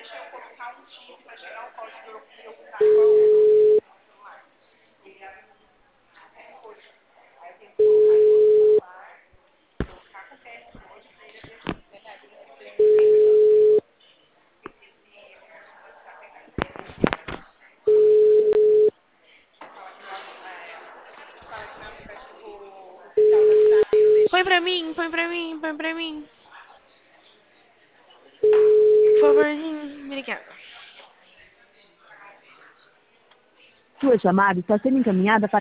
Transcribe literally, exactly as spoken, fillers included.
Põe pra mim, põe pra mim, põe pra mim. Por favorzinho, obrigada. Sua chamada está sendo encaminhada para